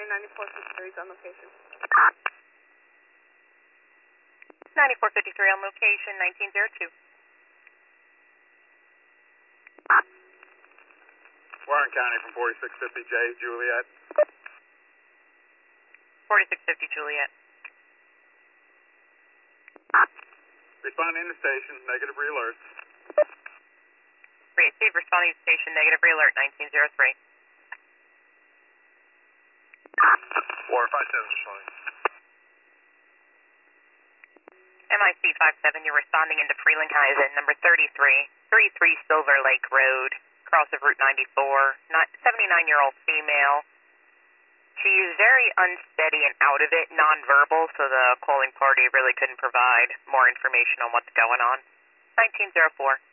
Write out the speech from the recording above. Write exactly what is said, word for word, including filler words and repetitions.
ninety-four fifty-three is on location. ninety-four fifty-three on location, nineteen oh two. Warren County from forty-six fifty J, Juliet. forty-six fifty Juliet. Responding to station, negative re-alert. Receive, responding to station, negative re-alert, nineteen oh three. Warren five seven responding. M I C five seven, you're responding into Frelinghuysen, number thirty-three, thirty-three Silver Lake Road, cross of Route ninety-four, seventy-nine-year-old female. She's very unsteady and out of it, nonverbal, so the calling party really couldn't provide more information on what's going on. nineteen oh four.